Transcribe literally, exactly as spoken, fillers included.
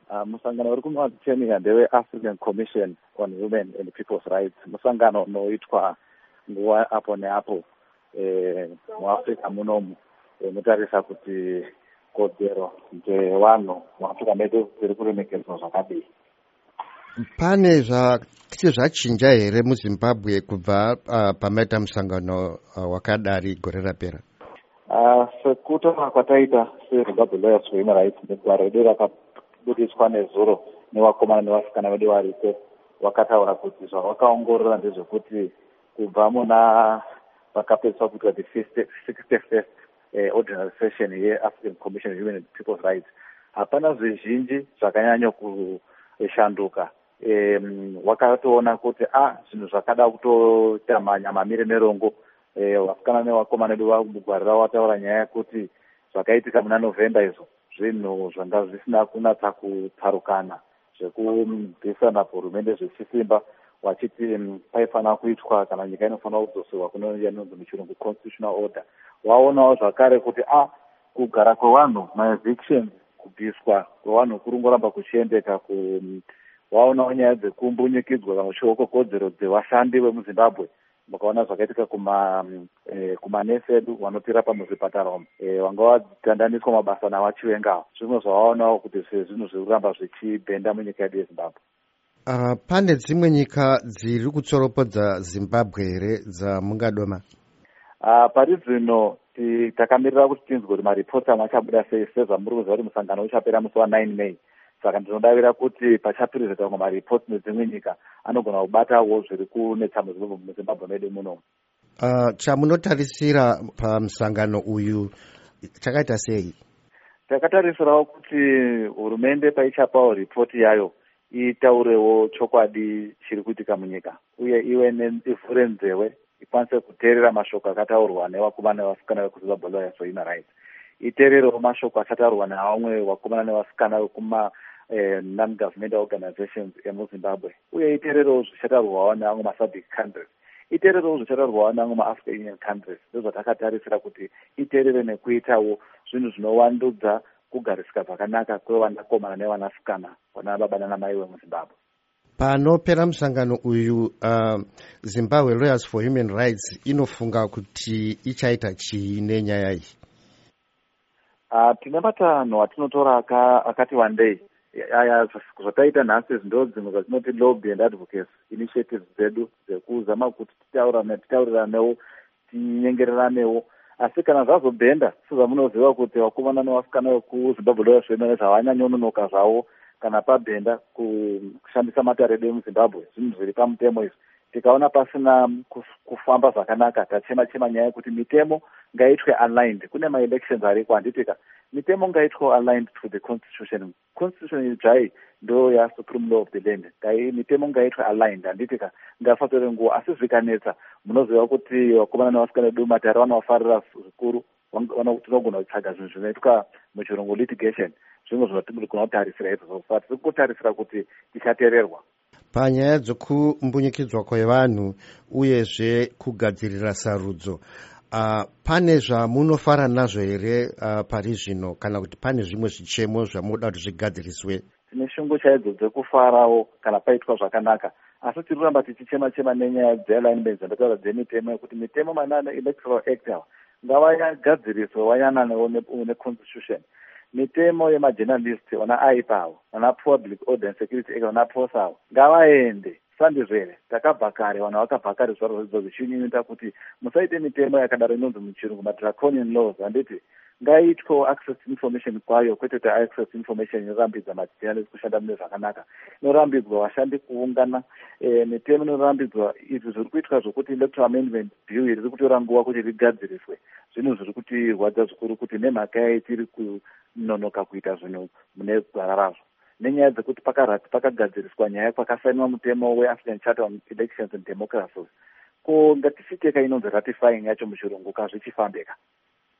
Uh, musangano uri kumachenika ndewe African Commission on Women and People's Rights. Musangano unoitwa nguva apo neapo eh, muAfrica munomu mutarisa kuti kodzero dzevanhu muAfrica medu dziri kuremekedzwa zvakadii. Pane zvakati zvachinja here muZimbabwe kubva uh, pamaita musangano uh, wakadari gore rapera? Uh, sekutora kwataita seZimbabwe Lawyers for Human Rights negwaro redu rakabudiswa nezuro nevakomana nevasikana vedu variko, vakataura kuti zvavakaongorora ndezvekuti kubva muna vakapedziswa kuitwa the sixty-first uh, ordinary session yeAfrican Commission on Human and People's Rights hapana zvizhinji zvakanyanya kushanduka. Um, wakatoona kuti ah zvinhu zvakada kutoita mamirire merongo. Eh, vasikana nevakomana vedu vamugwarira wataura nyaya yekuti zvakaitika muna November izvo zvinhu zvanga zvisina kunatsa kutsarukana zvekubvisana hurumende zvechisimba wachiti um, paifanira kuitwa kana nyika inofanira kudzoserwa kunonzi muchirungu constitutional order. Waonawo zvakare kuti ah kugara kwevanhu maevictions kubviswa kwevanhu kurungoramba kuchiendeka ku waonawo nyaya dzekumbunyikidzwa kana kuchioko kodzero dzevashandi vemuZimbabwe. Mukaona zvakaitika kuma eh, kumanesi edu vanotirapa muzvipatara umu eh, vanga vatandaniswa mabasa navachivengawo. Zvimwe zvavaonawo kuti zvinhu zviri kuramba zvichibhenda munyika yedu yeZimbabwe. Uh, pane dzimwe nyika dziri kutsoropodza Zimbabwe here dzamungadoma? Uh, pari zvino takamirira kuti tinzwe kuti maripoti amwe achabuda sei sezvamuri kuziva kuti musangano uchapera musi wa9 May. Saka ndinodavira kuti pachapirizita kunga maripoti nedzimwe nyika anogona kubatawo zviri kunetsa muZimbabwe medu muno. Uh, chamunotarisira pamusangano uyu chakaita sei? Takatarisirawo kuti hurumende paichapawo ripoti yayo itaurewo chokwadi chiri kuitika munyika uye iwe ivhure nzewe ikwanise kuteerera mashoko akataurwa nevakomana nevasikana vekuZimbabwe Lawyers for Human Rights. Iteererewo mashoko akataurwa nevamwe vakomana nevasikana vekuma eh, non-governmental organizations emuZimbabwe uye iteererewo zvichataurwawo nevamwe maSADC countries. Iteererewo zvichataurwawo nevamwe maAfrican Union countries. Ndozvatakatarisa kuti iteerere nekuitawo zvinhu zvinowandudza kugarisika zvakanaka kwevanakomana nevanasikana vana baba nana mai vemuZimbabwe. Panopera musangano uyu uh, Zimbabwe Lawyers for Human Rights inofunga kuti ichaita chii nenyaya iyi? Uh, tine matanho atinotora akati wandei. Aya zvataita nhasi ndo dzimwe dzatinoti lobby and advocacy initiatives dzedu dzekuzama kuti titauriranewo tinyengereranewo. Asi kana zvazobhenda sezvamunoziva kuti vakomana nevasikana vekuZimbabwe Lawyers for Human Rights havanyanyononoka zvavo kana pabhenda kushandisa matare edu emuZimbabwe. Zvinhu zviri pamutemo izvi tikaona pasina kufamba zvakanaka tachema chema nyaya yekuti mitemo ngaitwe aligned. Kune ma-elections ariko handitika mitemo ngaitwe aligned to the constitution. Constitution idzvai ndo yaSupreme Law of the Land. Ngai mitemo ngaitwe aligned handitika ngafatore nguva. Asi zvikanetsa munoziva kuti vakomana nevasikana vedu matare vanovafarira zvikuru tinogona kutsvaga zvinhu zvinoitwa muchirungu litigation. Zvimwe zvinogona kutarisira izvo saka tiri kutarisira kuti tichateererwa. Panyaya dzekumbunyikidzwa kwevanhu uyezve kugadzirira sarudzo, uh, pane zvamunofara nazvo here uh, pari zvino kana kuti pane zvimwe zvichemo zvamunoda kuti zvigadziriswe? Tine shungu chaidzo dzekufarawo kana paitwa zvakanaka, asi tiri kuramba tichichema-chema nenyaya dzealignment dzandataura dzemitemo yekuti mitemo manana electoral act awa ngavagadziriswe wayananewo neconstitution. Mitemo yemajournalist wana aipa awo wana public order and security act wana posa awo ngavaende sandizvo here takabva kare vanhu vakabva kare zvaro zvidzo zvichinyunyuta kuti musaite mitemo yakadaro inonzi muchirungu madraconian laws. Handiti ngaitwewo access to information kwayo kwete kuti access information inorambidza majournalist kushanda mune zvakanaka, inorambidzwa vashandi kuungana. E, mitemo inorambidzwa izvi zviri kuitwa zvokuti electoral amendment bill riri kutora nguva kuti rigadziriswe. Zvinhu zviri kutirwadza zvikuru kuti nemhaka yayo tiri kunonoka kuita zvinhu mune gwara razvo nenyaya dzekuti pakarati pakagadziriswa nyaya kwakasainwa mutemo weAfrican Charter on Elections and Democracy. Ko ngatisiteka inonzi ratifying yacho muchirungu kazvichifambeka.